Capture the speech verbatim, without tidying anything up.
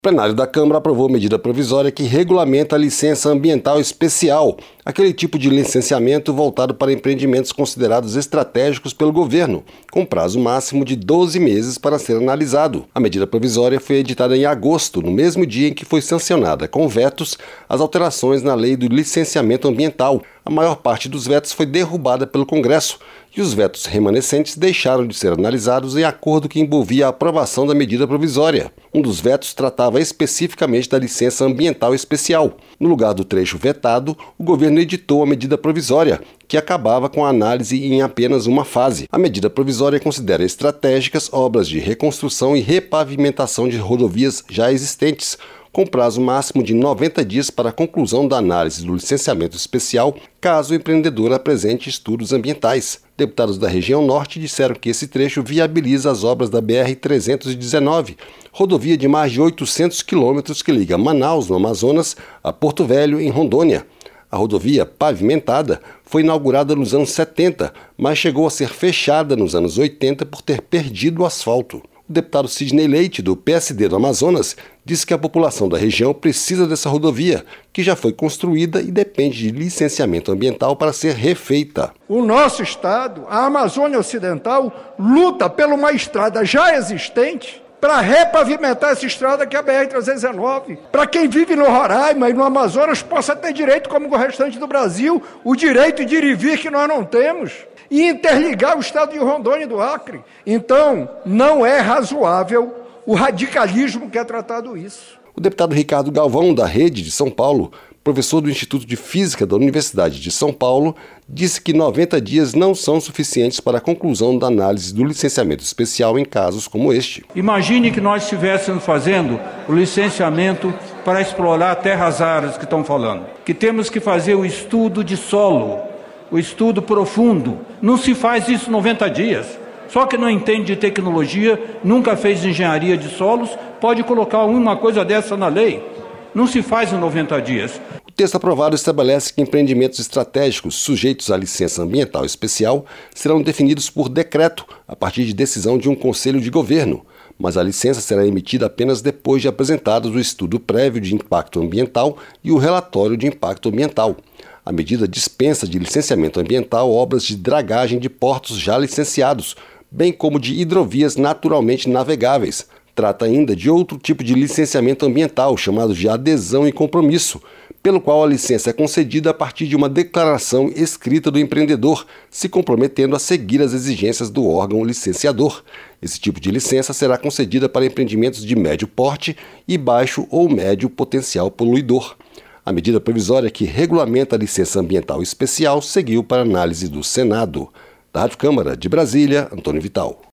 O plenário da Câmara aprovou medida provisória que regulamenta a licença ambiental especial, aquele tipo de licenciamento voltado para empreendimentos considerados estratégicos pelo governo, com prazo máximo de doze meses para ser analisado. A medida provisória foi editada em agosto, no mesmo dia em que foi sancionada, com vetos, as alterações na lei do licenciamento ambiental. A maior parte dos vetos foi derrubada pelo Congresso, e os vetos remanescentes deixaram de ser analisados em acordo que envolvia a aprovação da medida provisória. Um dos vetos tratava especificamente da licença ambiental especial. No lugar do trecho vetado, o governo editou a medida provisória, que acabava com a análise em apenas uma fase. A medida provisória considera estratégicas obras de reconstrução e repavimentação de rodovias já existentes, com prazo máximo de noventa dias para a conclusão da análise do licenciamento especial, caso o empreendedor apresente estudos ambientais. Deputados da região norte disseram que esse trecho viabiliza as obras da B R trezentos e dezenove, rodovia de mais de oitocentos quilômetros que liga Manaus, no Amazonas, a Porto Velho, em Rondônia. A rodovia, pavimentada, foi inaugurada nos anos setenta, mas chegou a ser fechada nos anos oitenta por ter perdido o asfalto. O deputado Sidney Leite, do P S D do Amazonas, disse que a população da região precisa dessa rodovia, que já foi construída e depende de licenciamento ambiental para ser refeita. O nosso estado, a Amazônia Ocidental, luta por uma estrada já existente para repavimentar essa estrada que é a B R trezentos e dezenove. Para quem vive no Roraima e no Amazonas possa ter direito, como o restante do Brasil, o direito de ir e vir que nós não temos. E interligar o estado de Rondônia e do Acre. Então, não é razoável o radicalismo que é tratado isso. O deputado Ricardo Galvão, da Rede de São Paulo, professor do Instituto de Física da Universidade de São Paulo, disse que noventa dias não são suficientes para a conclusão da análise do licenciamento especial em casos como este. Imagine que nós estivéssemos fazendo o licenciamento para explorar terras raras que estão falando, que temos que fazer o estudo de solo, o estudo profundo. Não se faz isso em noventa dias. Só que não entende de tecnologia, nunca fez engenharia de solos, pode colocar uma coisa dessa na lei. Não se faz em noventa dias. O texto aprovado estabelece que empreendimentos estratégicos sujeitos à licença ambiental especial serão definidos por decreto, a partir de decisão de um conselho de governo, mas a licença será emitida apenas depois de apresentados o estudo prévio de impacto ambiental e o relatório de impacto ambiental. A medida dispensa de licenciamento ambiental obras de dragagem de portos já licenciados, bem como de hidrovias naturalmente navegáveis. Trata ainda de outro tipo de licenciamento ambiental, chamado de adesão e compromisso, pelo qual a licença é concedida a partir de uma declaração escrita do empreendedor, se comprometendo a seguir as exigências do órgão licenciador. Esse tipo de licença será concedida para empreendimentos de médio porte e baixo ou médio potencial poluidor. A medida provisória que regulamenta a licença ambiental especial seguiu para análise do Senado. Da Rádio Câmara de Brasília, Antônio Vital.